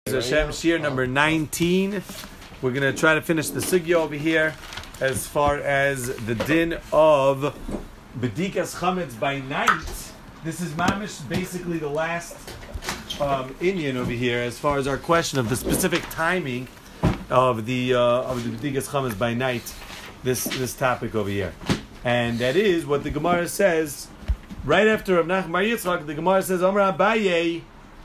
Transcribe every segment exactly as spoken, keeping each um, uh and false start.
Hashem, Shir number nineteen. We're going to try to finish the sugya over here as far as the din of Bedikas Chametz by night. This is mamish, basically the last um, Indian over here as far as our question of the specific timing of the uh, of the Bedikas Chametz by night. This this topic over here, and that is what the Gemara says right after Rav Nachman Bar Yitzchak. The Gemara says, "Amar Abaye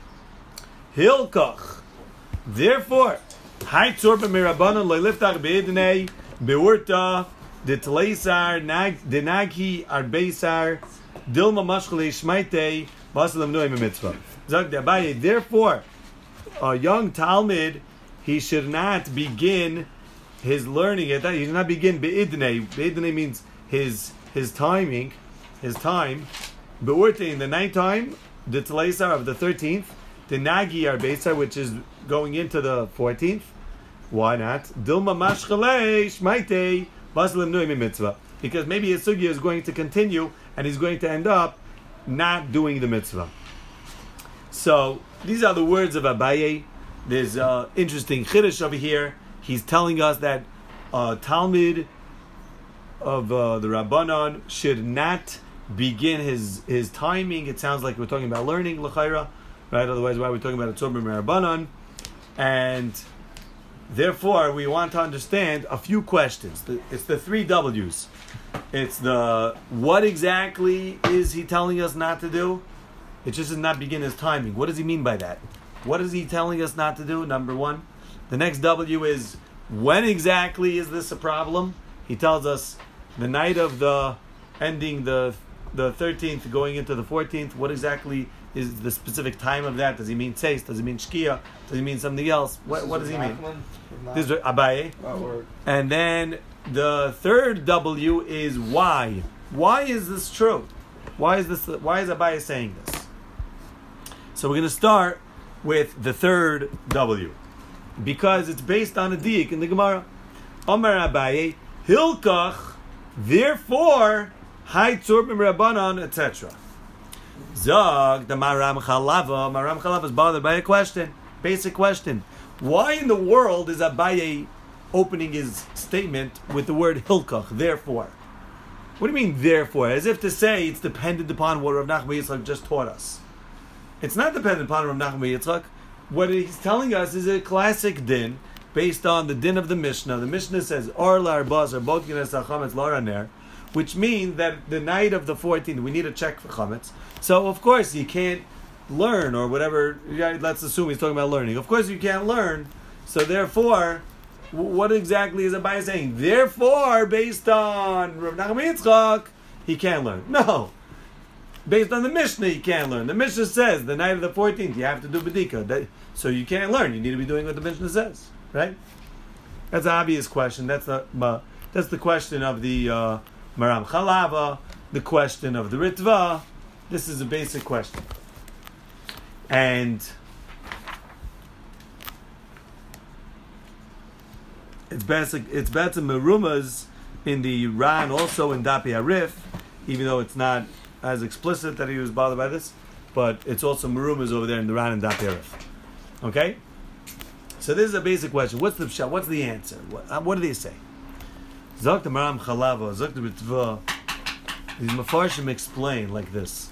Hilkach." Therefore, Hai Tzorba Mirabanan Leiliftach Beidnei Beurta De Tleisar Nag Denagi Arbeisar Dilma Mashchale Shmaite Basalam Noim Mitzvah. Zog de Abaye. Therefore, a young Talmud, he should not begin his learning at that. He should not begin Beidnei. Beidnei means his his timing, his time. Beurta in the night time, the Tleisar of the thirteenth. The Nagi Arbeisar, which is going into the fourteenth. Why not? Dilma Mashchale Shmaite Basalim Noim Mitzvah. Because maybe his sugya is going to continue and he's going to end up not doing the mitzvah. So these are the words of Abaye. There's an interesting chiddush over here. He's telling us that uh, Talmud of uh, the Rabbanon should not begin his his timing. It sounds like we're talking about learning l'chayra, right? Otherwise, why are we talking about a tzorba Rabbanon? And therefore, we want to understand a few questions. It's the three W's. It's the what exactly is he telling us not to do? It just does not begin his timing. What does he mean by that? What is he telling us not to do? Number one. The next W is when exactly is this a problem? He tells us the night of the ending the the thirteenth, going into the fourteenth. What exactly is the specific time of that? Does he mean Tzeis? Does he mean Shkia? Does he mean something else? What, what does he mean? This is Abaye. And then the third W is why. Why is this true? Why is this? Why is Abaye saying this? So we're going to start with the third W, because it's based on a diik in the Gemara. Amar Abaye Hilkach. Therefore, Hai Tzorba Rabbanan, et cetera. Zog, the Maram Chalava. Maram Chalava is bothered by a question, basic question. Why in the world is Abaye opening his statement with the word Hilkach, therefore? What do you mean, therefore? As if to say it's dependent upon what Rav Nachman Yitzchak just taught us. It's not dependent upon Rav Nachman Yitzchak. What he's telling us is a classic din based on the din of the Mishnah. The Mishnah says, Or lar bazar, both gines chametz laraner, which means that the night of the fourteenth, we need a check for chametz. So, of course, you can't learn, or whatever. Let's assume he's talking about learning. Of course, you can't learn. So, therefore, what exactly is Abaye saying? Therefore, based on Rav Nachman Yitzchak, he can't learn. No. Based on the Mishnah, he can't learn. The Mishnah says the night of the fourteenth, you have to do Bedika. That, so, you can't learn. You need to be doing what the Mishnah says. Right? That's an obvious question. That's the, uh, that's the question of the uh, Maram Chalava, the question of the Ritva. This is a basic question. And it's basic, it's better merumas in the Ran, also in Dapi Arif, even though it's not as explicit that he was bothered by this, but it's also merumas over there in the Ran and Dapi Arif. Okay? So this is a basic question. What's the pshat? What's the answer? What, what do they say? Zok the Maram Chalava, Zok the Ritva. These Mefarshim explain like this.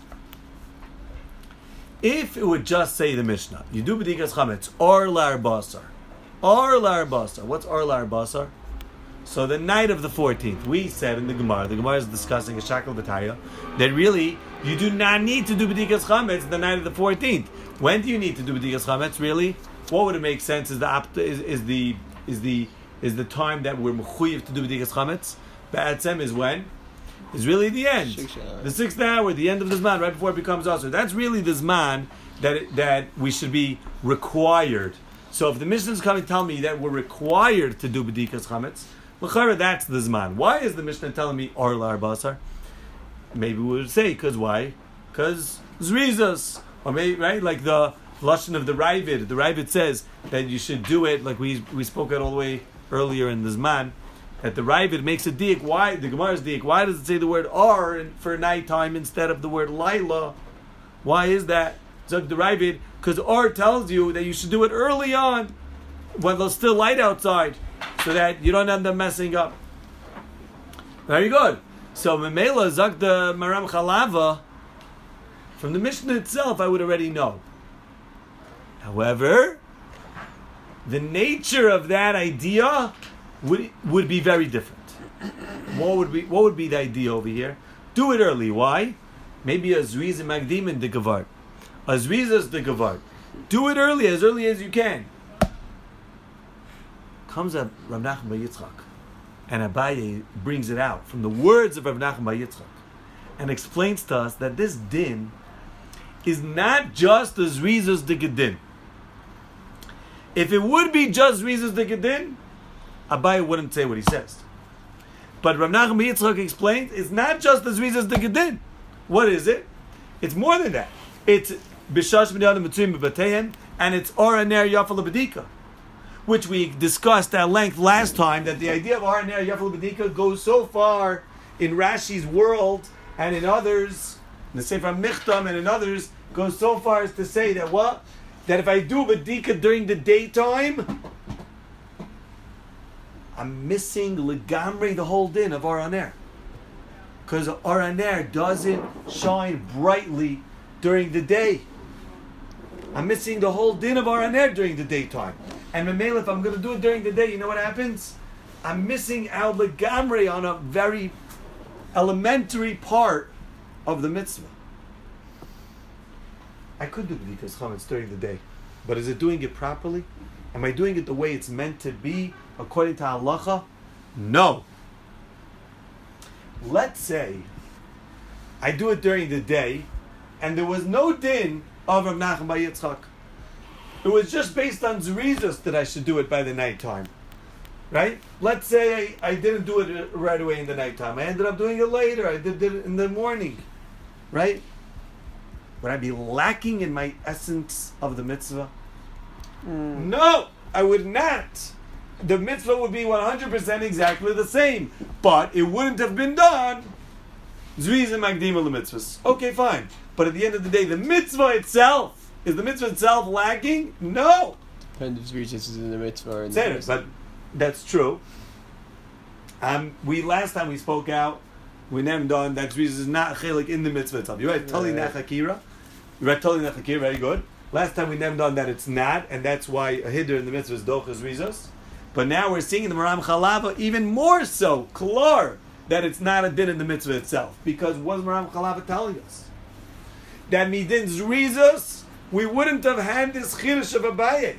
If it would just say the Mishnah, you do Bedikas Chametz, or lar basar. Or lar basar. What's or lar basar? So the night of the fourteenth, we said in the Gemara, the Gemara is discussing a Shakal B'taya, that really, you do not need to do Bedikas Chametz the night of the fourteenth. When do you need to do Bedikas Chametz, really? What would it make sense is the is, is the is the is the time that we're mechuyev to do Bedikas Chametz. Ba'atzem is when? Is really the end. The sixth hour, the end of the Zman, right before it becomes Asur. That's really the Zman that that we should be required. So if the Mishnah is coming to tell me that we're required to do Bedikas Chametz, l'chara, that's the Zman. Why is the Mishnah telling me Or Lar Basar? Maybe we would say, because why? Because Zrizas. Or maybe, right, like the Lashon of the Ravid. The Ravid says that you should do it, like we we spoke out all the way earlier in the Zman, that the Ravid makes a diak. Why? The Gemara's diak. Why does it say the word Ar for nighttime instead of the word Laila? Why is that? Zog the Ravid, because Or tells you that you should do it early on when there's still light outside, so that you don't end up messing up. Very good. So Memela Zog the Maram Chalava, from the Mishnah itself, I would already know. However, the nature of that idea would would be very different. What would be what would be the idea over here? Do it early. Why? Maybe a zriz and magdim in the gavard. A zriz is the gavard. Do it early, as early as you can. Comes up Rav Nachman bar Yitzchak, and Abaye brings it out from the words of Rav Nachman bar Yitzchak, and explains to us that this din is not just a zrizas de gedin. If it would be just zrizas de gedin, Abaye wouldn't say what he says. But Rav Nachman bar Yitzchak explains it's not just the zrizas de gedin. What is it? It's more than that. It's bishash b'nei mitzuyim b'bateihem, and it's Or Ner Yafal B'dika, which we discussed at length last time. That the idea of Or Ner Yafal B'dika goes so far in Rashi's world and in others, in the Sefer Michtam and in others, goes so far as to say that what? That if I do B'dika during the daytime, I'm missing legamri the whole din of Or Ner. Because Or Ner doesn't shine brightly during the day. I'm missing the whole din of Or Ner during the daytime. And Memela, if I'm going to do it during the day, you know what happens? I'm missing out legamri on a very elementary part of the mitzvah. I could do B'dikas Chametz during the day, but is it doing it properly? Am I doing it the way it's meant to be, according to halacha? No. Let's say I do it during the day, and there was no din of Rav Nachman bar Yitzchak. It was just based on zrizos that I should do it by the nighttime. Right? Let's say I, I didn't do it right away in the nighttime. I ended up doing it later. I did it in the morning. Right? Would I be lacking in my essence of the mitzvah? Mm. No, I would not. The mitzvah would be one hundred percent exactly the same, but it wouldn't have been done. Zriz and magdim the mitzvahs. Okay, fine. But at the end of the day, the mitzvah itself, is the mitzvah itself lacking? No. Depends if Zriz is in the mitzvah or in the mitzvah. But that's true. Um, we last time we spoke out, we named on that Zriz is not chelik in the mitzvah itself. You're right. Tali nachakira. You're right. Tali nachakira. Very good. Last time we named on that it's not, and that's why a hiddur in the mitzvah is dochas rizos. But now we're seeing in the Maram Chalava even more so, klar, that it's not a din in the mitzvah itself. Because what is Maram Chalava telling us? That midin zrizos, we wouldn't have had this chiddush of Abaye.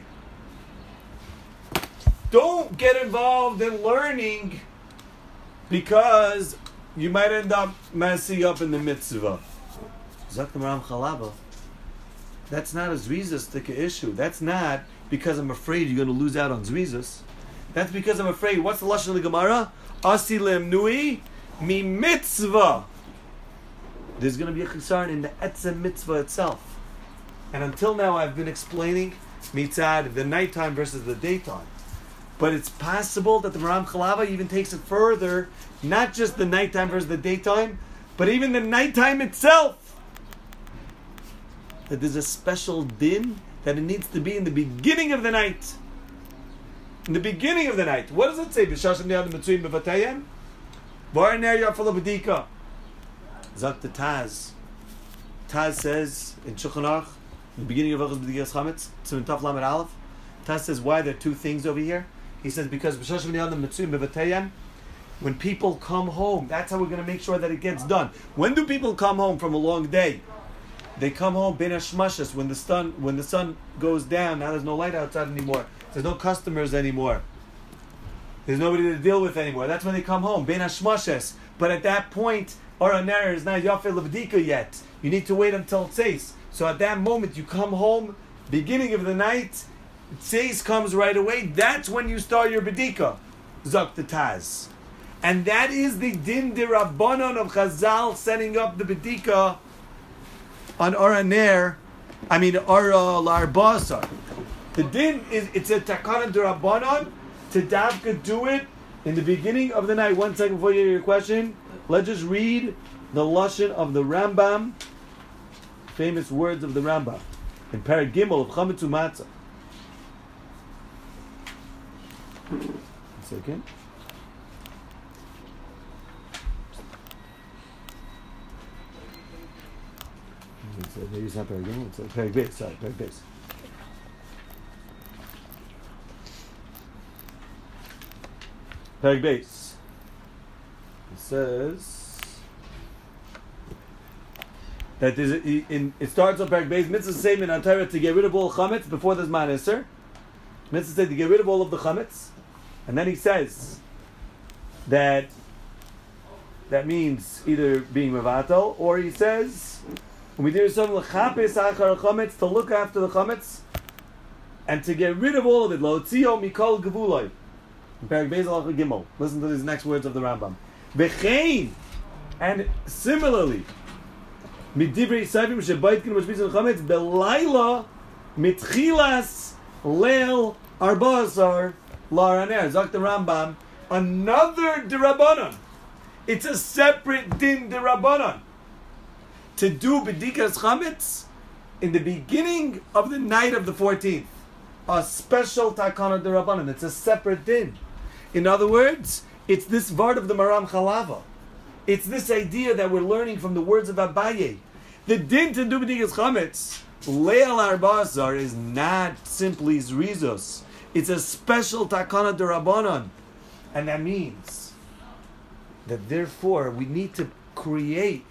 Don't get involved in learning because you might end up messing up in the mitzvah. Zak the Maram Chalava. That's not a zrizos issue. That's not because I'm afraid you're going to lose out on zrizos. That's because I'm afraid. What's the lashon of the Gemara? Asi lemnui mi mitzvah. There's going to be a chisaron in the etzem mitzvah itself. And until now, I've been explaining mitzad the nighttime versus the daytime. But it's possible that the Maram Chalava even takes it further, not just the nighttime versus the daytime, but even the nighttime itself. That there's a special din that it needs to be in the beginning of the night. In the beginning of the night. What does it say? B'shashim niyad mitzuyim b'vatayim? V'or ner yafal b'dika. Zak the Taz. Taz says in Shulchan Aruch, in the beginning of Hilchos B'dikas Chametz, Tzimon Taf Lamed Aleph, Taz says why there are two things over here. He says because b'shashim niyad mitzuyim b'vatayim, when people come home, that's how we're going to make sure that it gets done. When do people come home from a long day? They come home ben hashmashas when the sun when the sun goes down. Now there's no light outside anymore. There's no customers anymore. There's nobody to deal with anymore. That's when they come home ben hashmashas. But at that point, Or Ner is not yafel l'bdika yet. You need to wait until tzeis. So at that moment, you come home, beginning of the night. Tzeis comes right away. That's when you start your b'dika. Zok the Taz, and that is the din dirabbanon of Chazal setting up the b'dika on Or Ner, I mean Or L'Arbasar. The din is, it's a takana d'Rabbanon to davka do it in the beginning of the night. One second before you get your question, let's just read the lashon of the Rambam, famous words of the Rambam. in Perek Gimel of Chametz U'Matzah. One second. It's, uh, maybe it's not Perek Gimel, it's uh, Perek Beis, sorry, Perek Beis. Perek Beis. It says that there's a, in, it starts on Perek Beis, mitzvah same in Torah to get rid of all chametz before there's ma'aser. Mitzvah said to get rid of all of the chametz, and then he says that that means either being mevatel, or he says when we do something l'chapes achar chametz, to look after the chametz and to get rid of all of it. Lo tzio mikol gevuloi. Perek Beis Halacha Gimel. Listen to these next words of the Rambam. V'chein, and similarly, midivrei Yisayim shebaitkin mashmitzin chametz belayla mitchilas leil arba'asar la'araner. Zok the Rambam, another derabanan. It's a separate din derabanan to do bedikas chametz in the beginning of the night of the fourteenth. A special takana derabanan. It's a separate din. In other words, it's this vart of the Maram Chalava. It's this idea that we're learning from the words of Abaye. The din to do b'dikas chametz, leil arba'asar, is not simply zrizos. It's a special takana derabanan. And that means that therefore we need to create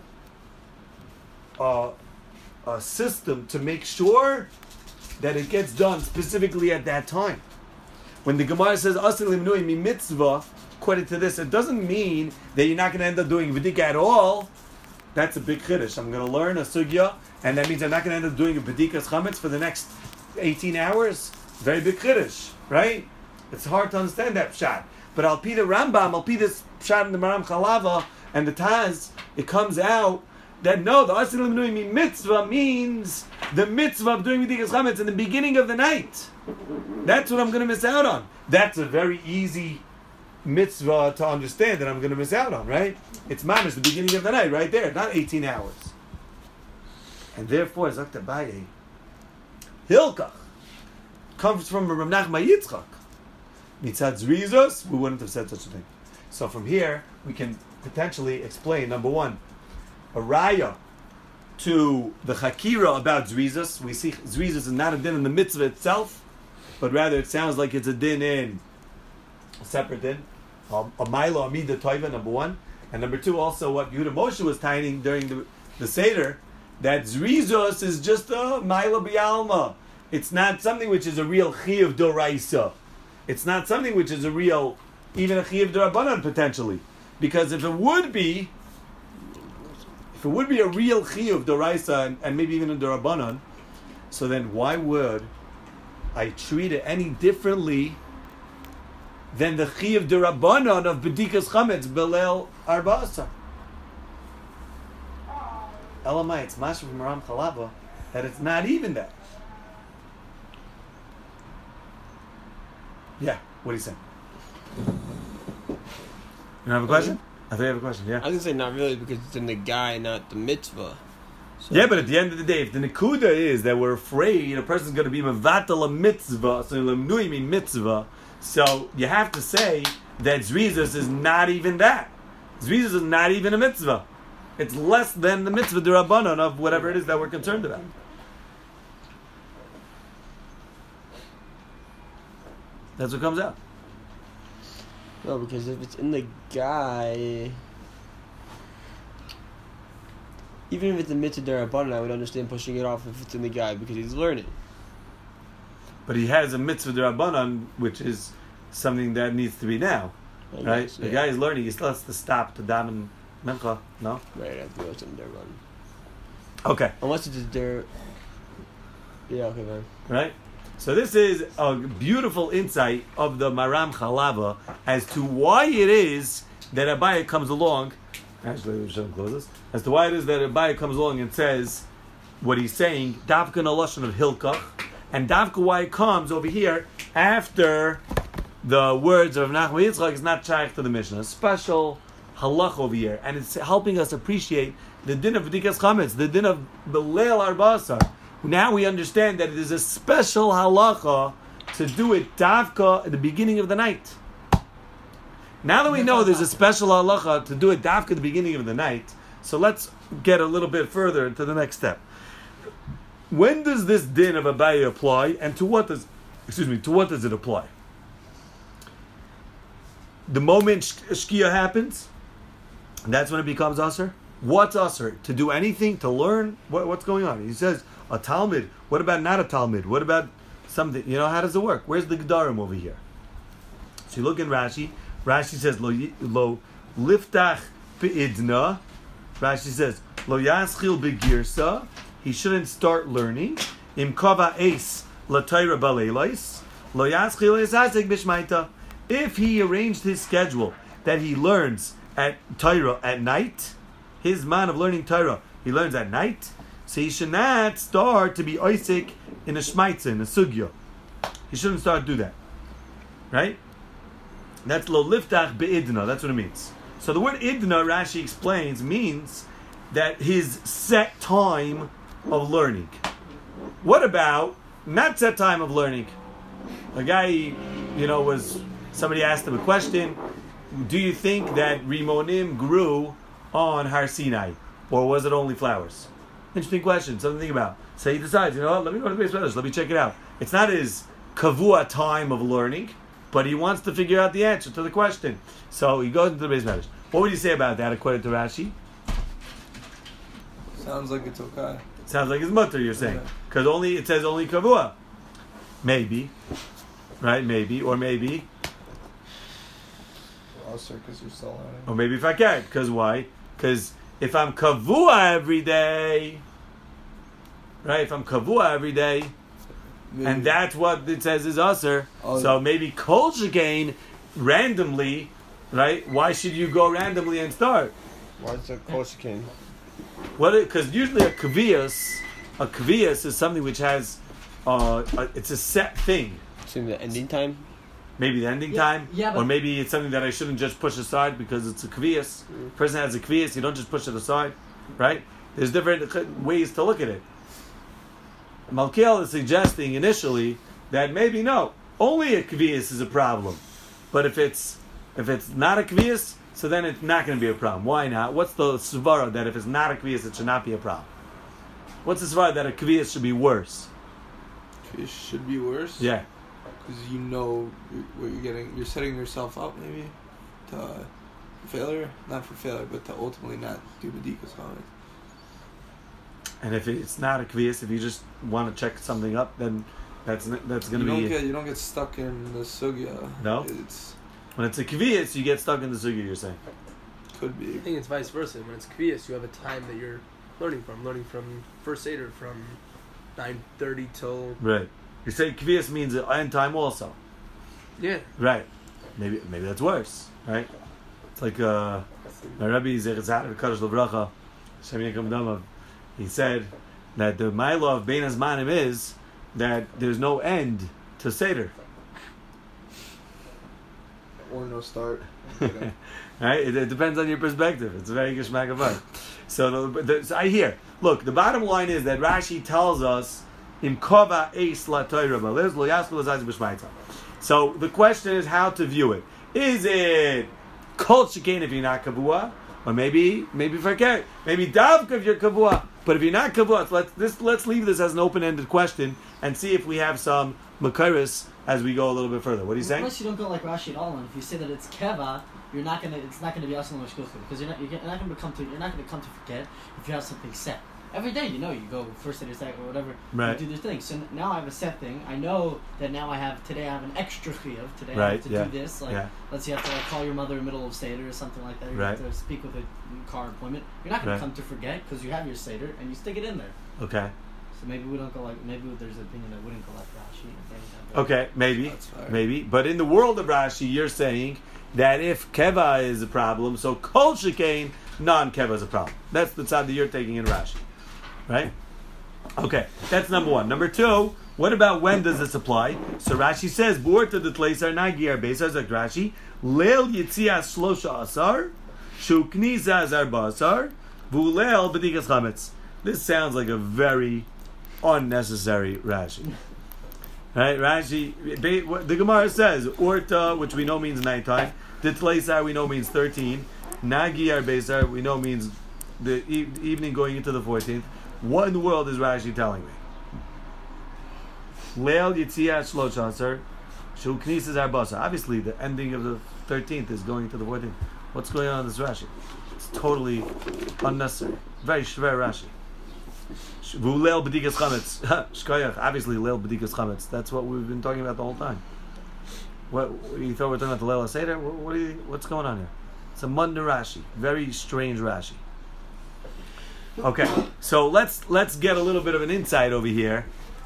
a, a system to make sure that it gets done specifically at that time. When the Gemara says "Asin limnui mi mitzvah," according to this, it doesn't mean that you're not going to end up doing Vedika at all. That's a big chiddush. I'm going to learn a sugya, and that means I'm not going to end up doing a Vedikas chametz for the next eighteen hours. Very big chiddush, right? It's hard to understand that pshat. But I'll pee the Rambam, I'll pee this pshat in the Maram Chalava and the Taz, it comes out that no, the Asin limnui mi mitzvah means the mitzvah of doing Vedikas chametz in the beginning of the night. That's what I'm going to miss out on. That's a very easy mitzvah to understand that I'm going to miss out on, right? It's mamish, the beginning of the night, right there, not eighteen hours. And therefore, Zok Abaye, Hilkach comes from Rav Nachman Yitzchak. Mitzad Zrizos, we wouldn't have said such a thing. So from here, we can potentially explain, number one, a raya to the Chakira about Zrizos. We see Zrizos is not a din in the mitzvah itself, but rather it sounds like it's a din in a separate din. Um, a Milo Amida Toiva, number one. And number two, also what Yehuda Moshe was tining during the, the Seder, that Zrizos is just a Milo Bialma. It's not something which is a real Chiyuv Doraisa. It's not something which is a real, even a Chiyuv Dorabanan potentially. Because if it would be, if it would be a real Chiyuv Doraisa and, and maybe even a Dorabanan, so then why would I treat it any differently than the Chiyuv Derabanan of Bedikas Chametz Belel Arba'asa? Elamai, it's Masha from Ram Chalava that it's not even that. Yeah, what do you say? You have a question? I think I have a question, yeah. I was going to say not really because it's in the guy, not the mitzvah. So yeah, but at the end of the day, if the Nekuda is that we're afraid a person's going to be mevatel a mitzvah, so lemnui mi mitzvah, so you have to say that Zrizos is not even that. Zrizos is not even a mitzvah. It's less than the mitzvah d'Rabbanan of whatever it is that we're concerned about. That's what comes out. No, because if it's in the guy, even if it's a mitzvah d'Rabbanan, I would understand pushing it off if it's in the guy because he's learning. But he has a mitzvah d'Rabbanan, which is something that needs to be now, I right? guess, The yeah. guy is learning. He still has to stop to daven mincha, no? Right, I have to go to d'Rabbanan. Okay, Unless it's a der. Yeah, okay, man. right? So this is a beautiful insight of the Maram Chalava as to why it is that Abaye comes along. Actually, we shouldn't close this. As to why it is that Abaye comes along and says what he's saying, Davka in a lashon of Hilkach, and Davka why it comes over here after the words of Nachman Yitzchak is not shaykh to the Mishnah. A special halach over here, and it's helping us appreciate the din of B'dikas Chametz, the din of B'leil Arba'asar. Now we understand that it is a special halacha to do it davka at the beginning of the night. Now that we know there's a special halacha to do it davka at the beginning of the night, so let's get a little bit further into the next step. When does this din of Abaye apply, and to what does, excuse me, to what does it apply? The moment shkia happens, that's when it becomes usher. What's usher? To do anything, to learn? What, what's going on? He says, a Talmud. What about not a Talmud? What about something? You know, how does it work? Where's the Gedarim over here? So you look in Rashi. Rashi says, Lo, lo liftach be'idna. Rashi says, Lo yaschil begirsa. He shouldn't start learning. Im kava eis latayra baleilos. Lo yaschil esasek bishmaita. If he arranged his schedule that he learns at Torah at night, his man of learning Torah, he learns at night, so he should not start to be Isaac in a Shmaitza, in a Sugya. He shouldn't start to do that. Right? That's lo liftach be'idna, that's what it means. So the word idna, Rashi explains, means that his set time of learning. What about not set time of learning? A guy, you know, was, somebody asked him a question, do you think that Rimonim grew on Har Sinai, or was it only flowers? Interesting question, something to think about. So he decides, you know what, let me go to the base brothers, let me check it out. It's not his kavua time of learning, but he wants to figure out the answer to the question. So he goes into the base brothers. What would you say about that according to Rashi? Sounds like it's okay. Sounds like his mutter, you're saying. Because yeah. only it says only kavua. Maybe. Right, maybe. Or maybe. Because you're still learning. Or maybe if I can't. Because why? Because if I'm kavua every day, right? If I'm kavua every day, maybe. And that's what it says is usher. Oh, so maybe kol shekain randomly, right? Why should you go randomly and start? Why is it kol shekain? Well, because usually a kaviyas, a kaviyas is something which has, uh, a, it's a set thing. It's in the ending time. Maybe the ending yeah, time, yeah, or maybe it's something that I shouldn't just push aside because it's a kvias. Mm. Person has a kvias, you don't just push it aside, right? There's different ways to look at it. Malkiel is suggesting initially that maybe no, only a kvias is a problem, but if it's if it's not a kvias, so then it's not going to be a problem. Why not? What's the svara that if it's not a kvias, it should not be a problem? What's the svara that a kvias should be worse? It should be worse. Yeah. Because you know what you're getting, you're setting yourself up maybe to uh, failure, not for failure, but to ultimately not do bedikas on it. And if it's not a kvias, if you just want to check something up, then that's that's going to be. be. Get, you don't get stuck in the sugya. No. It's when it's a kvias, you get stuck in the sugya. You're saying. Could be. I think it's vice versa. When it's kvias, you have a time that you're learning from, learning from first seder from nine thirty till. Right. You say kvias means end time also. Yeah. Right. Maybe maybe that's worse. Right. It's like uh, my Rebbe Zechatzar Kadosh Levracha, Shem Yekam Damav. He said that the mila of Bein Hazmanim is that there's no end to seder. Or no start. Right. It, it depends on your perspective. It's very geshmak of So, the, the, so I hear. Look, the bottom line is that Rashi tells us. So the question is how to view it. Is it kol shekain if you're not kavua, or maybe maybe forget, maybe davka if you're kavua. But if you're not kavua, so let's this let's leave this as an open-ended question and see if we have some makaris as we go a little bit further. What are you saying? Unless you don't go like Rashi at all, and if you say that it's keva, you're not gonna it's not gonna be asal mashkuchu because you're not you're not gonna come to you're not gonna come to forget if you have something set. Every day, you know, you go first to second or whatever, right. You do this thing. So now I have a set thing. I know that now I have, today I have an extra chiyuv. Today right, I have to yeah. do this. Like, yeah. let's say you have to like, call your mother in the middle of Seder or something like that. You right. have to speak with a car appointment. You're not going right. to come to forget because you have your Seder and you stick it in there. Okay. So maybe we don't go like, maybe there's an opinion that wouldn't go like Rashi. Okay, maybe, maybe. But in the world of Rashi, you're saying that if keva is a problem, so kol shekain, non-keva is a problem. That's the side that you're taking in Rashi. Right? Okay, that's number one. Number two, what about when does this apply? So Rashi says, Bu'orta d'tleisar nagi arbeisar, like Rashi, Leil yitzias shlosha asar, shukniza azar basar, v'uleil b'dikas chametz. This sounds like a very unnecessary Rashi. Right, Rashi. The Gemara says Orta, which we know means nighttime. Ditleisar, we know means thirteen. Nagi Arbeisar, we know means the e- evening going into the fourteenth. What in the world is Rashi telling me? Leil Yitziyah Shloshasar, Shul Knisas Arbasa. Obviously, the ending of the thirteenth is going to the fourteenth. What's going on in this Rashi? It's totally unnecessary. Very shver Rashi. Leil B'dikas Chametz. Shkoyach. Obviously, Leil B'dikas Chametz. That's what we've been talking about the whole time. What you thought we were talking about the Leil HaSeder? What, what are you, what's going on here? It's a Munda Rashi. Very strange Rashi. Okay, so let's let's get a little bit of an insight over here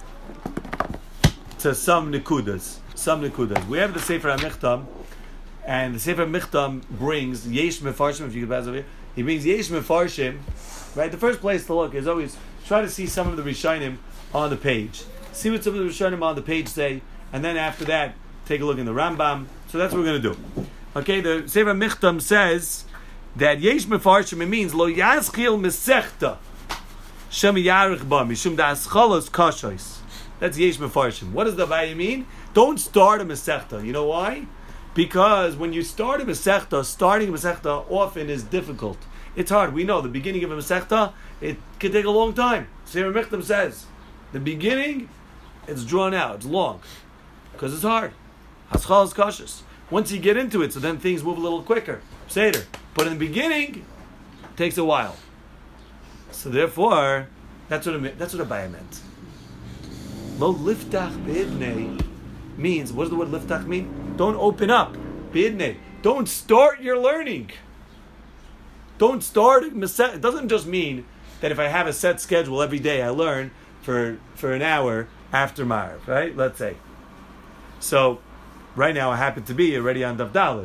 to some nikudas. Some nikudas. We have the Sefer HaMichtam, and the Sefer HaMichtam brings Yesh Mefarshim. If you could pass over here, he brings Yesh Mefarshim. Right, the first place to look is always try to see some of the Rishonim on the page. See what some of the Rishonim on the page say, and then after that, take a look in the Rambam. So that's what we're going to do. Okay, the Sefer Michtam says that Yesh Mefarshim, it means Lo Yaschil Mesechta Shem Yarich Ba Mishum Da'aschalos Kashois. That's Yesh Mefarshim. What does the Vayim mean? Don't start a Mesechta. You know why? Because when you start a Mesechta, starting a Mesechta often is difficult. It's hard. We know the beginning of a Masechta, it can take a long time. Sefer Michtam says, the beginning, it's drawn out, it's long. Because it's hard. Haschal is cautious. Once you get into it, so then things move a little quicker. Seder. But in the beginning, it takes a while. So therefore, that's what it, that's what Abaya meant. Lo liftach be'idnei means, what does the word liftach mean? Don't open up. Be'idnei. Don't start your learning. Don't start. It doesn't just mean that if I have a set schedule every day, I learn for for an hour after Ma'ariv, right? Let's say. So, right now I happen to be already on Daf Dalet.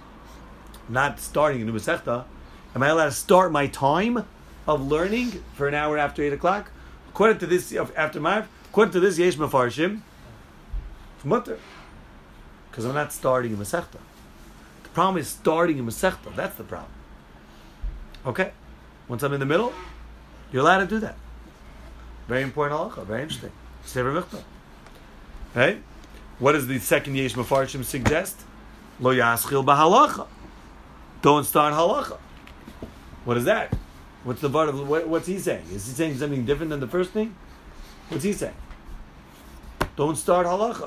Not starting a new Masechta. Am I allowed to start my time of learning for an hour after eight o'clock? According to this, after Ma'ariv, according to this Yesh Mefarshim, it's mutter. Because I'm not starting a Masechta. The problem is starting a Masechta. That's the problem. Okay, once I'm in the middle, you're allowed to do that. Very important halacha, very interesting. Sefer Michtam. Right? What does the second Yesh Mefarshim suggest? Lo yaschil b'halacha. Don't start halacha. What is that? What's the part of what, what's he saying? Is he saying something different than the first thing? What's he saying? Don't start halacha.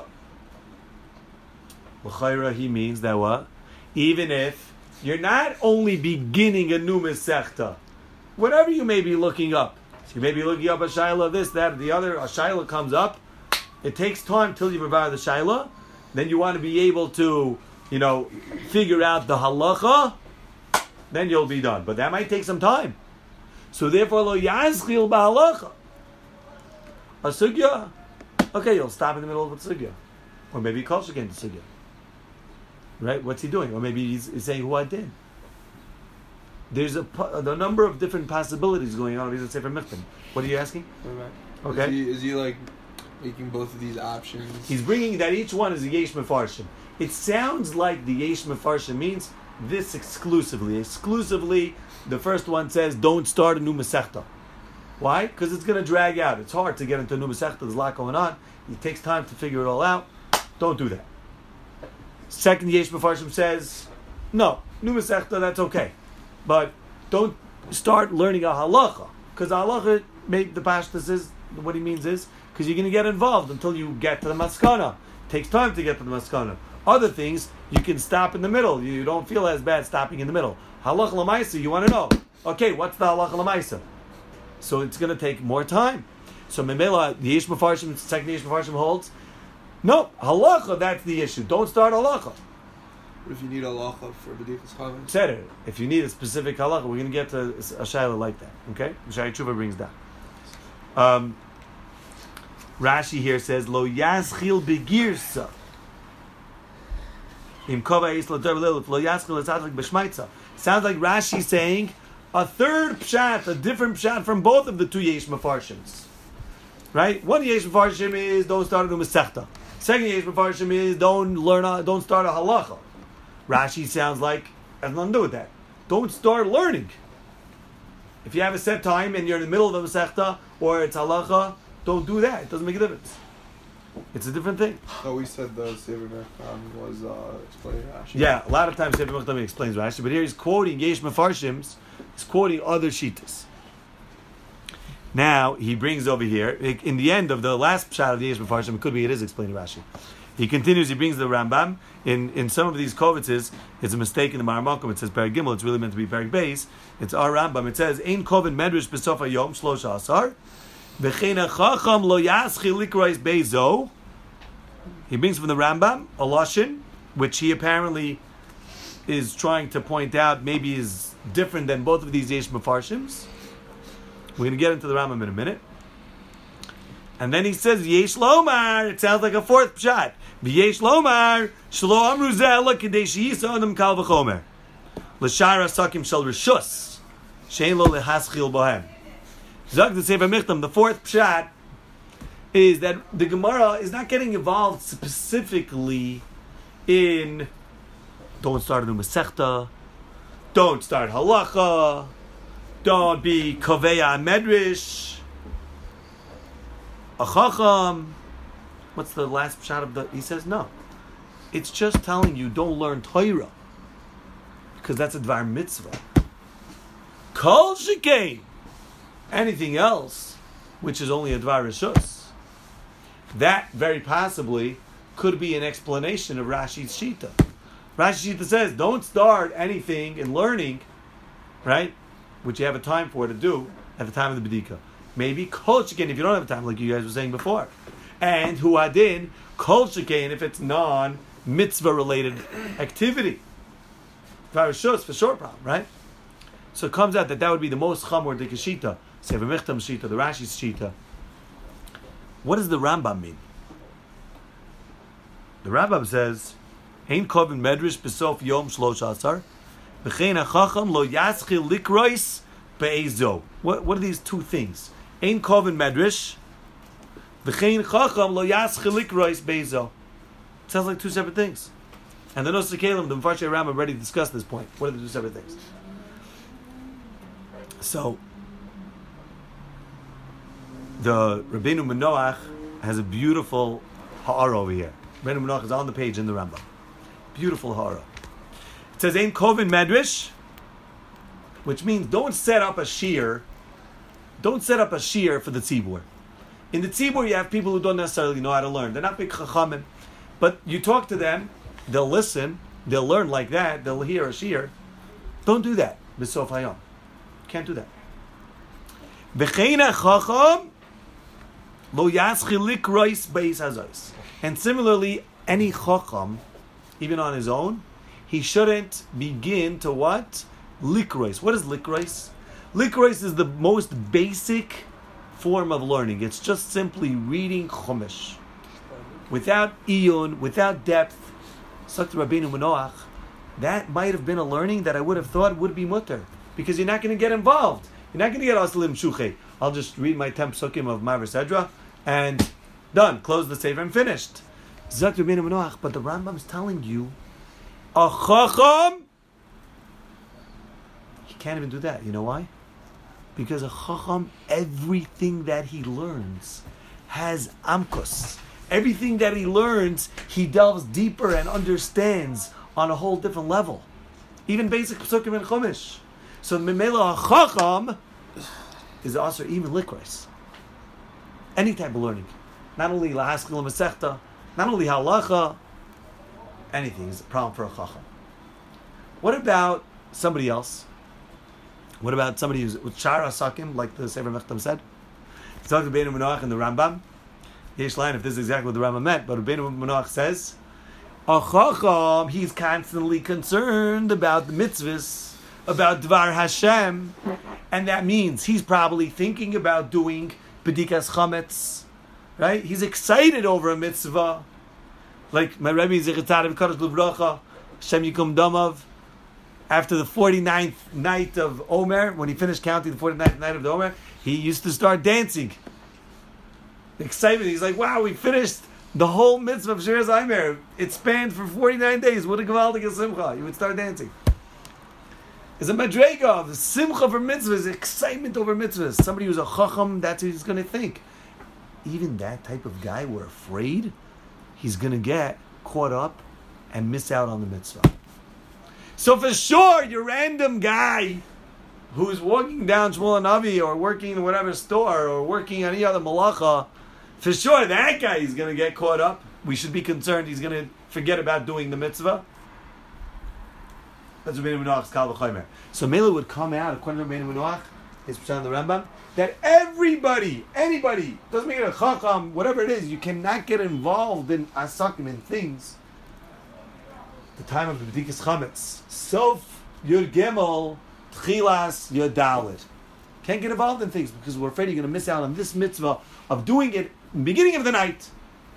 L'chayra, he means that what? Even if you're not only beginning a new Masechta, whatever you may be looking up. So you may be looking up a Shaila, this, that, the other. A Shaila comes up. It takes time till you provide the Shaila. Then you want to be able to, you know, figure out the halacha. Then you'll be done. But that might take some time. So therefore, lo yazchil b'halacha. A sugya. Okay, you'll stop in the middle of a sugya. Or maybe kol sheken the sugya. Right? What's he doing? Or maybe he's, he's saying who I did. There's a, a number of different possibilities going on. He's a Sefer Michtam. What are you asking? Okay. Is he, is he like making both of these options? He's bringing that each one is a Yesh Mefarshim. It sounds like the Yesh Mefarshim means this exclusively. Exclusively, the first one says don't start a new Masechta. Why? Because it's going to drag out. It's hard to get into a new Masechta. There's a lot going on. It takes time to figure it all out. Don't do that. Second Yesh Mefarshim says, no, new Masechta, that's okay. But don't start learning a halacha. Because halacha, maybe the pashtus is, what he means is, because you're going to get involved until you get to the maskana. It takes time to get to the maskana. Other things, you can stop in the middle. You don't feel as bad stopping in the middle. Halacha l'maisa, you want to know. Okay, what's the halacha l'maisa? So it's going to take more time. So Memela, the Yesh Mefarshim, second Yesh Mefarshim holds, no, halacha, that's the issue. Don't start halacha. What if you need halacha for B'dikas Chametz? Said if you need a specific halacha, we're going to get to a shayla like that. Okay? Shai Tshuva brings that. Um, Rashi here says, Lo yaschil begirsa. Im kova is lo derb lilith. Lo yaschil etzatlik b'shmaitza. Sounds like Rashi saying a third pshat, a different pshat from both of the two Yesh Mefarshims. Right? One Yesh Mefarshim is don't start a new Masechta. Second Yesh Mefarshim is don't learn, a, don't start a halacha. Rashi sounds like has nothing to do with that. Don't start learning. If you have a set time and you're in the middle of a Masechta or it's halacha, don't do that. It doesn't make a difference. It's a different thing. So we said the Sefer Mechtam was uh, explaining Rashi. Yeah, a lot of times Sefer Mechtam explains Rashi, but here he's quoting Yesh Mefarshims. He's quoting other Shitas. Now he brings over here in the end of the last pshat of the Yesh Mefarshim. It could be it is explaining Rashi. He continues. He brings the Rambam in in some of these kovitzes. It's a mistake in the Maramakum. It says Perek Gimel. It's really meant to be Perek Beis. It's our Rambam. It says Ein Kovin Medrash B'Sof Hayom Shlosha Asar V'Chein HaChacham Lo Yaschil Likrais Beizo. He brings from the Rambam a lashon, which he apparently is trying to point out maybe is different than both of these Yesh Mefarshims. We're going to get into the Rambam in a minute. And then he says, Yesh Lomar. It sounds like a fourth pshat. V'yesh Lomar. Shlo Amru Zeh Kedei Sheyisa Adam Kal V'chomer. L'shar Asakim Shel Rishus. Shein Lo Lehaschil Bohem. Zog the Sefer Michtam. The fourth pshat is that the Gemara is not getting involved specifically in don't start a new Masechta, don't start Halacha, don't be Koveya Medrash, a Chacham. What's the last shot of the? He says no. It's just telling you don't learn Torah because that's a Dvar Mitzvah. Kol Shekain. Anything else, which is only a Dvar Rishus, that very possibly could be an explanation of Rashi's Shita. Rashi's Shita says, don't start anything in learning, right, which you have a time for to do at the time of the B'dika. Maybe Kol Shekain if you don't have time, like you guys were saying before. And Hu Adin, Kol Shekain if it's non-mitzvah related activity. Dvar Rishus, for sure problem, right? So it comes out that that would be the most chamor de Keshita, Sefer Michtam Shita, the Rashi's Shita. What does the Rambam mean? The Rambam says, "Hein kovin medrash b'sof yom shlosh asar, v'chein hachacham lo yaschil likrois be'ezo." What what are these two things? Ein kovin medrash, v'chein chacham lo yaschil likrois be'ezo. Sounds like two separate things. And the Nosei Kalim, the Mefarshei Rambam, already discussed this point. What are the two separate things? So, the Rabbeinu Manoach has a beautiful ha'ara over here. Rabbeinu Manoach is on the page in the Rambam. Beautiful ha'ara. It says, Ein kovin medrash, which means don't set up a shiur. Don't set up a shiur for the tzibur. In the tzibur, you have people who don't necessarily know how to learn. They're not big chachamim. But you talk to them, they'll listen, they'll learn like that, they'll hear a shiur. Don't do that. B'sof hayom. Can't do that. V'chein hachacham lo yaschil likrois beis hazos. And similarly, any chacham, even on his own, he shouldn't begin to what? Likrois. What is likrois? Likrois is the most basic form of learning. It's just simply reading Chumash. Without iyun, without depth. Sagt Rabbeinu Manoach, that might have been a learning that I would have thought would be mutter. Because you're not going to get involved. You're not going to get aslim shuchei. I'll just read my ten psukim of Maver Sedra and done. Close the sefer and finished. Zakt Rabbeinu Manoach, but the Rambam is telling you, a chacham, he can't even do that. You know why? Because a chacham, everything that he learns has amkus. Everything that he learns, he delves deeper and understands on a whole different level. Even basic psukim and chumash. So Memela Chacham is also even likros. Any type of learning. Not only Lahaskil Masechta, not only Halacha, anything is a problem for a Chacham. What about somebody else? What about somebody who's with Shar Asakim, like the Sefer Mechtam said? It's talking about Rabbeinu Manoach and the Rambam. Yesh line, if this is exactly what the Rambam meant, but Rabbeinu Manoach says, a Chacham, he's constantly concerned about the mitzvahs, about Dvar Hashem, and that means he's probably thinking about doing B'dikas Chametz, right? He's excited over a mitzvah, like my Rebbe Zechatzadik Kadosh L'Vracha, Hashem Yikum Damav, after the forty-ninth night of Omer, when he finished counting the forty-ninth night of the Omer, he used to start dancing. The excitement, he's like, wow, we finished the whole mitzvah of Shiras Omer. It spanned for forty-nine days. What a gewaltige simcha. You would start dancing. It's a madrega of simcha for mitzvahs, excitement over mitzvahs. Somebody who's a chacham, that's what he's going to think. even that type of guy, we're afraid he's going to get caught up and miss out on the mitzvah. So for sure, your random guy who's walking down Shmuel Navi or working in whatever store or working on any other malacha, for sure that guy is going to get caught up. We should be concerned he's going to forget about doing the mitzvah. That's what Rabbeinu Menuach's Kal V'chomer. So Mela would come out, according to Rabbeinu Menuach, his Pshat the Rambam, that everybody, anybody, doesn't make it a chacham, whatever it is, you cannot get involved in asakim, in things. The time of the B'dikas Chametz. Sof Yud Gimel, Tchilas Yud Dalet. Can't get involved in things because we're afraid you're going to miss out on this mitzvah of doing it in the beginning of the night.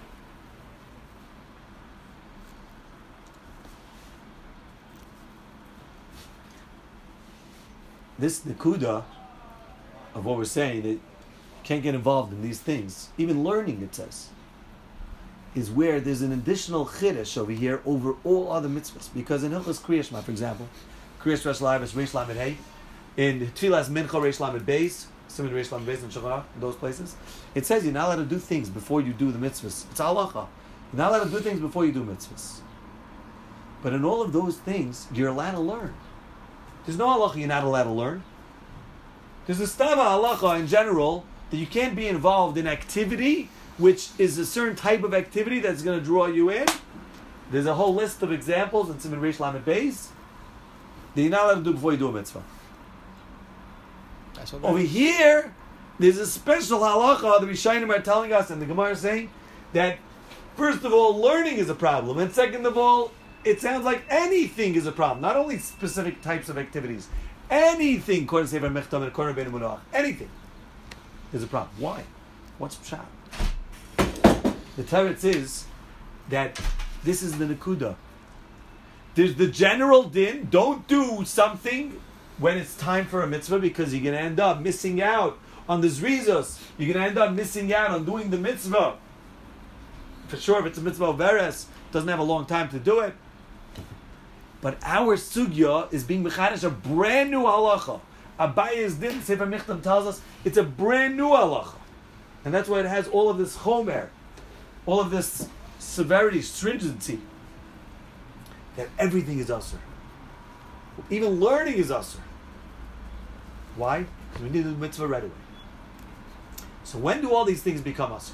This Nakuda of what we're saying, that you can't get involved in these things, even learning, it says, is where there's an additional chiddush over here over all other mitzvahs. Because in Hilchos Kriya Shema, for example, Kriya Shema Shalavis, Reish Lamed Hey, in Tfilas Mincha, Reish Lamed Beis, Simon Reish Lamed Beis, and Shachar, in those places, it says you're not allowed to do things before you do the mitzvahs. It's halacha. You're not allowed to do things before you do mitzvahs. But in all of those things, you're allowed to learn. There's no halacha you're not allowed to learn. There's a stava halacha in general that you can't be involved in activity which is a certain type of activity that's going to draw you in. There's a whole list of examples in Siman Reish Lamed Beis that you're not allowed to do before you do a mitzvah. That's what Over here, there's a special halacha the Rishonim are telling us, and the Gemara is saying that first of all, learning is a problem, and second of all, it sounds like anything is a problem. Not only specific types of activities, anything, according to Sefer Mechtam and according to Rabbeinu Menuach, anything is a problem. Why? What's pshat? The teretz is that this is the nekuda. There's the general din: don't do something when it's time for a mitzvah because you're going to end up missing out on the zrizos. You're going to end up missing out on doing the mitzvah. For sure, if it's a mitzvah of veres, doesn't have a long time to do it. But our sugya is being mechadish a brand new halacha. Abaye's din, Sefer Michtam tells us, it's a brand new halacha. And that's why it has all of this chomer, all of this severity, stringency, that everything is usher. Even learning is usher. Why? Because we need the mitzvah right away. So when do all these things become usher?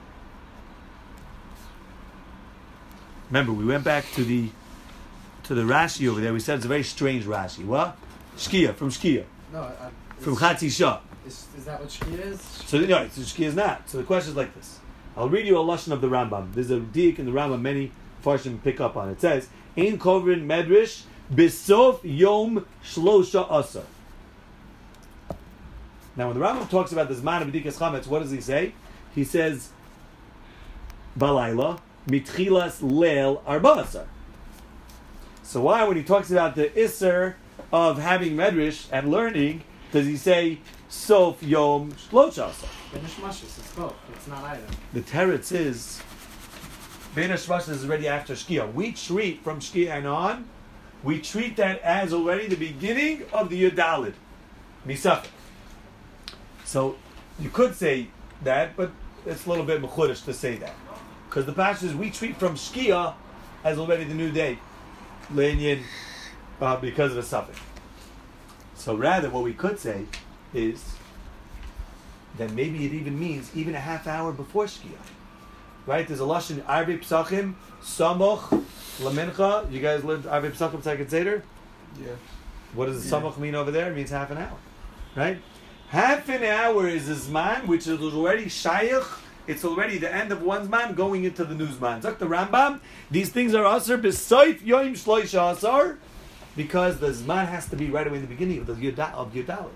Remember, we went back to the to the Rashi over there. We said it's a very strange Rashi. What? Shkia, from Shkia. No, I, From Chatzi Shah. Is, is that what Shkia is? So, no, so Shkia is not. So the question is like this. I'll read you a lashon of the Rambam. There's a diik in the Rambam many farshim pick up on. It says, Ein kovrin medrish bisof yom shlosha asar. Now, when the Rambam talks about this man of b'dikas chametz, what does he say? He says, balayla mitchilas leil arba asar. So why, when he talks about the isser of having medrash and learning, does he say sof yom shlosha asar? Benish Mashis, it's both. It's not either. The teretz is Benish Mashis is already after Shkia. We treat from Shkia and on, we treat that as already the beginning of the Yudalid. Misafik. So you could say that, but it's a little bit mechudish to say that. Because the passage is we treat from Shkia as already the new day. Lenyan, uh, because of a suffix. So rather, what we could say is that maybe it even means even a half hour before Shkia. Right? There's a lashon Arvei Psachim, Samoch, Lamincha. You guys learned Arvei Psachim Tzaddik Seder? Yeah. What does the Yeah. Samoch mean over there? It means half an hour. Right? Half an hour is a Zman, which is already Shayach. It's already the end of one's man going into the news man. Zok the Rambam, these things are asar b'soif yoim shloisha asar, because the Zman has to be right away in the beginning of the Yudah of Yudalit.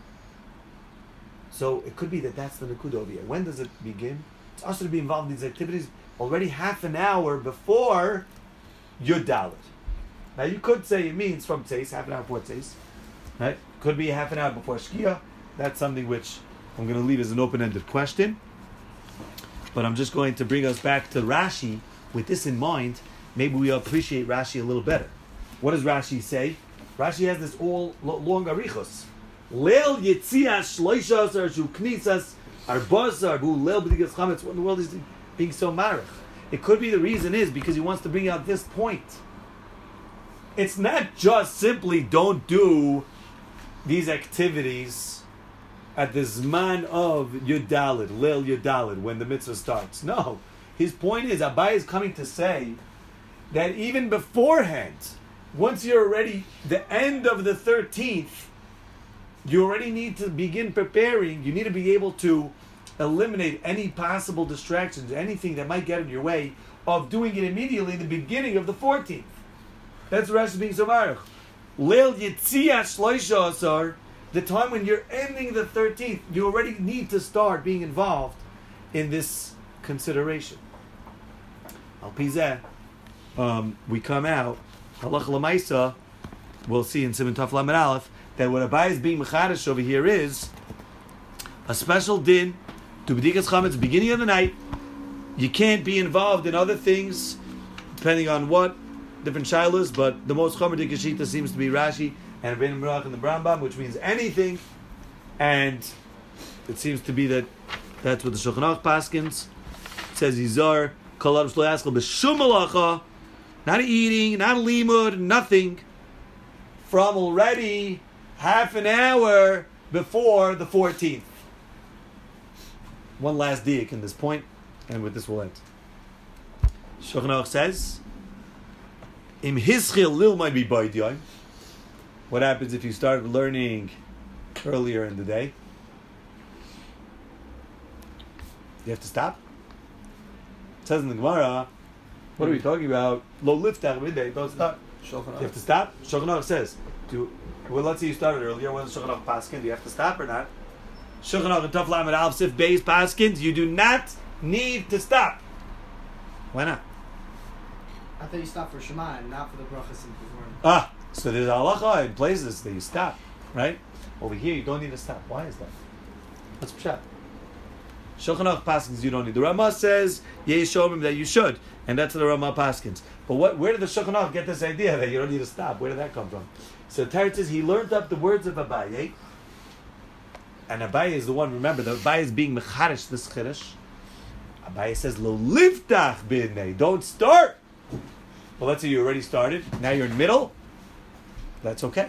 So it could be that that's the Nakuda over here. When does it begin? It's also to be involved in these activities already half an hour before Yudalit. Now you could say it means from Tzeis, half an hour before Tzeis. Right? Could be half an hour before Shkia. That's something which I'm going to leave as an open-ended question. But I'm just going to bring us back to Rashi. With this in mind, maybe we appreciate Rashi a little better. What does Rashi say? Rashi has this all long arichos. Leil yitzias shloisha asar shu knisas Arbazar, Bu Lel B'digas Chametz, what in the world is he being so marich? It could be the reason is because he wants to bring out this point. It's not just simply don't do these activities at the Zman of Yudalid, Lil Yudalid, when the mitzvah starts. No. His point is, Abai is coming to say that even beforehand, once you're already the end of the thirteenth, you already need to begin preparing. You need to be able to eliminate any possible distractions, anything that might get in your way of doing it immediately in the beginning of the fourteenth. That's Rashi being so marich. Leil Yitziyah Shloisha Asar, the time when you're ending the thirteenth, you already need to start being involved in this consideration. Al Pizeh, um, we come out, Halach Lamaisa, we'll see in Siman Taf Lamed Aleph, that what Abai is being mechadish over here is a special din to B'dikas Chametz, beginning of the night. You can't be involved in other things, depending on what, different shilas, but the most Chomer Dikashita seems to be Rashi and Rabbeinu Baruch and the Rambam, which means anything, and it seems to be that that's what the Shulchan Aruch paskins. It says Yizar, Kol Adam Shlo Yaskel B'Shum Malacha, not eating, not limud, nothing, from already half an hour before the fourteenth. One last diak in this point, and with this we'll end. Shulchan Aruch says, Im hischil lil might be b'aydiyon. What happens if you start learning earlier in the day? You have to stop. It says in the Gemara, what are we talking about? Lo liftach midday, don't stop. You have to stop. Shulchan Aruch says, do, well, let's say you started earlier. When Shulchan Aruch paskin, do you have to stop or not? Shulchan Aruch and Taf Lamed Aleph Sif Beis paskins, you do not need to stop. Why not? I thought you stopped for Shema and not for the brachas and before. Ah, so there's halacha in places that you stop, right? Over here, you don't need to stop. Why is that? What's pshat? Shulchan Aruch paskins, you don't need. The Ramah says Yeshomim that you should, and that's the Ramah paskins. But what? Where did the Shulchan Aruch get this idea that you don't need to stop? Where did that come from? So Tarot says he learned up the words of Abaye, and Abaye is the one. Remember, the Abaye is being mecharish this chiddush. Abaye says Lo liftach b'nei, don't start. Well, let's say you already started. Now you're in the middle. That's okay.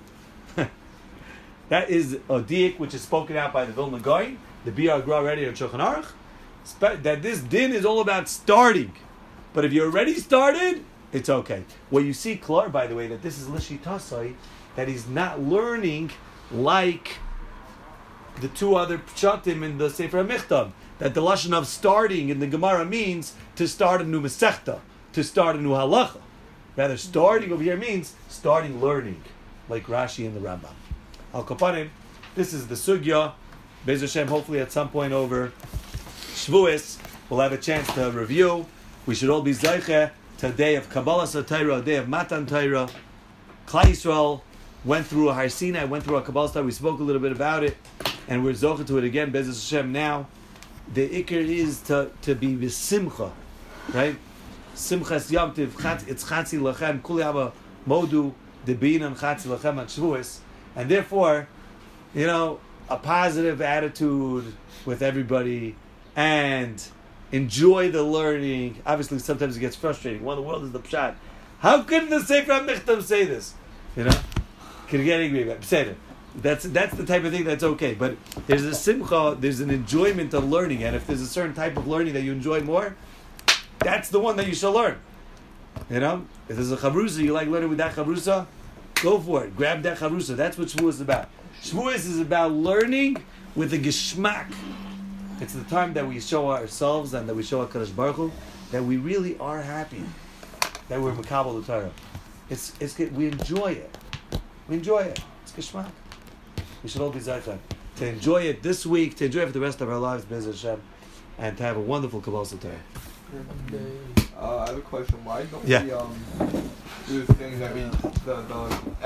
That is a diak which is spoken out by the Vilna Gaon, the Biur Gra already on Shulchan Aruch, that this din is all about starting. But if you already started, it's okay. Well, you see, Klar, by the way, that this is Lishitasai, that he's not learning like the two other pshatim in the Sefer HaMichtav, that the lashon of starting in the Gemara means to start a new Masechta, to start a new halacha. Rather, starting over here means starting learning, like Rashi and the Rambam. Al Kapanim, this is the sugya. Be'ez Hashem, hopefully at some point over Shavuos, we'll have a chance to review. We should all be Zayche to a day of Kabbalah Satayra, a day of Matan Torah. Klal Yisrael went through a Har Sinai, went through a Kabbalah Satayra. We spoke a little bit about it, and we're Zoche to it again. Be'ez Hashem now. The Iker is to, to be with Simcha, right? Simchas Yom Tiv, it's Chatzi Lachem, Kuli Haba Modu, the Bein and Chatzi Lachem on Shavuos. And therefore, you know, a positive attitude with everybody and enjoy the learning. Obviously, sometimes it gets frustrating. What in the world is the pshat? How could the Sefer HaMichtav say this? You know? Can you get angry about it? Say it. That's, that's the type of thing that's okay. But there's a simcha, there's an enjoyment of learning. And if there's a certain type of learning that you enjoy more, that's the one that you shall learn. You know? If there's a chavrusa, you like learning with that chavrusa, go for it. Grab that chavrusa. That's what Shavuos is about. Shavuos is about learning with a geschmack. It's the time that we show ourselves and that we show HaKadosh Baruch Hu that we really are happy that we're Makabel the Torah. It's, it's, we enjoy it. We enjoy it. It's geschmack. We should all be Zaychan. To enjoy it this week, to enjoy it for the rest of our lives, Be'ez Hashem, and to have a wonderful Kabbalah Torah. Uh, I have a question. Why don't yeah. we um, do things? I mean, the the